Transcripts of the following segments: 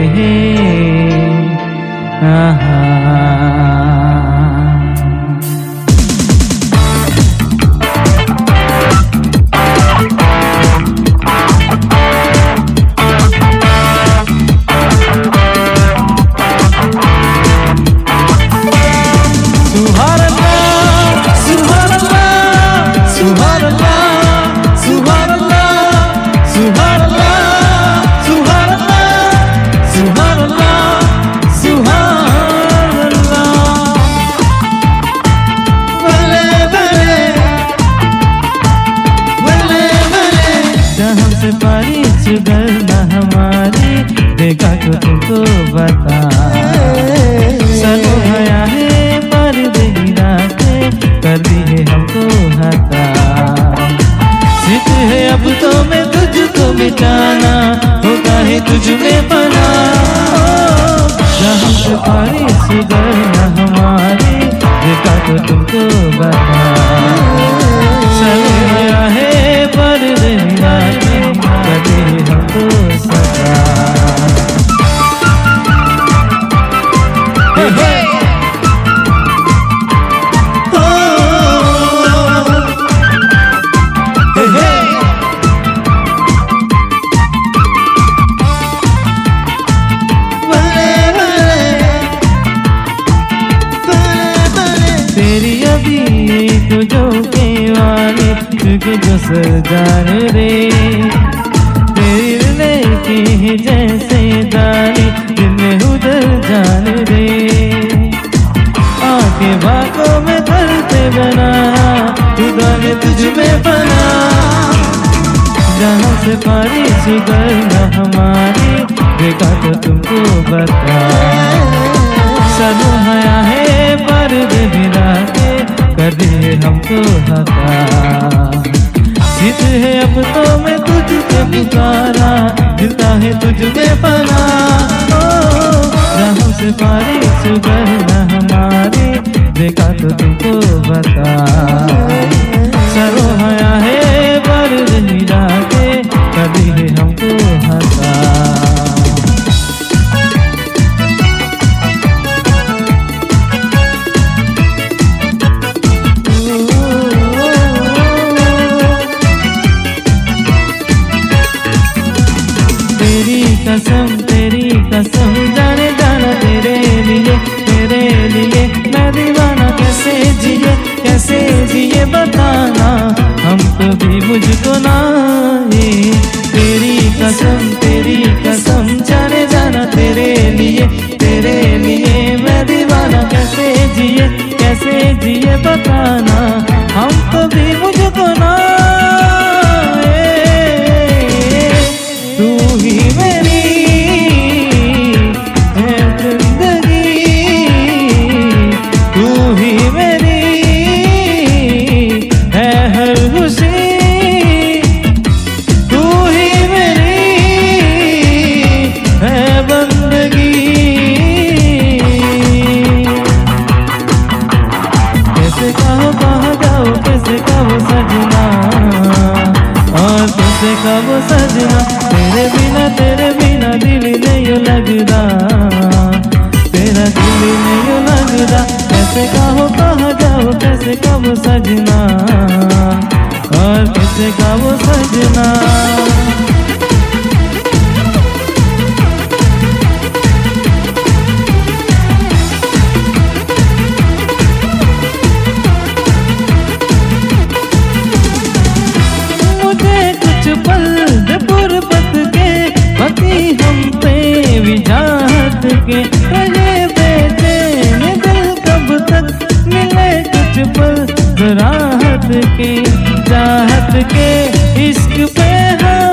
सुधरना हमारी देखा तो तुमको बता सलोया है पर देना के कर दी है हमको हता जिद है अब तो मैं तुझको मिटाना होता है तुझ में पना जहाँ से पारी सुधरना हमारी देखा तो तुमको बता सलोया है पर देना के कभी हमको सता तेरी अभी तो जो के वाले तुझे जो सजान रे तेरी लेके जैसे दानी दिल में उधर जान रे आके बातों में करते बना खुदा ने तुझ में बना जहाँ से पारी सुधरना हमारी देखा तो तुमको बता सलोया है पर बिना के कर दिए हमको हता जिद है अब तो मैं तुझको पुकारा दिलता है तुझ में पना जहाँ से पारी सुधरना हमारी देखा तो तुमको बता सलोया है पर बिना के कर दिए हमको हता तेरी कसम जाने जाना तेरे लिए मैं दीवाना कैसे जिए बताना हम कभी मुझको ना तेरी कसम जाने जाना तेरे लिए मैं दीवाना कैसे जिए बताना हम कभी मुझको ना तू ही मेरी है जिंदगी तू ही मेरी है हर खुशी तू ही मेरी है बंदगी कैसे कहाँ जाओ कैसे कहो सजना और कैसे कहो सजना तेरे बिना दिल नहीं लगता तेरा दिल नहीं लगता कैसे कहो कहाँ जाओ कैसे कहो सजना और कैसे कहो सजना हम पे विजात के रहे बेचैन दिल कब तक मिले कुछ पल राहत के चाहत के इश्क पे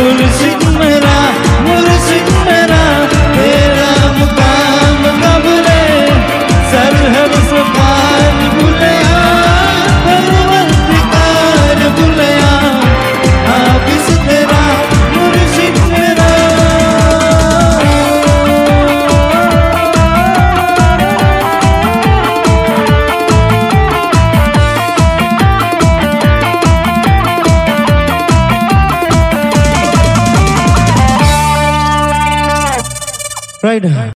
मुर्शिद मेरा तेरा मुकाम कब्रे सरहद सफार बुलया परवरदिगार बुलया हाफिज तेरा मुर्शिद मेरा। Right.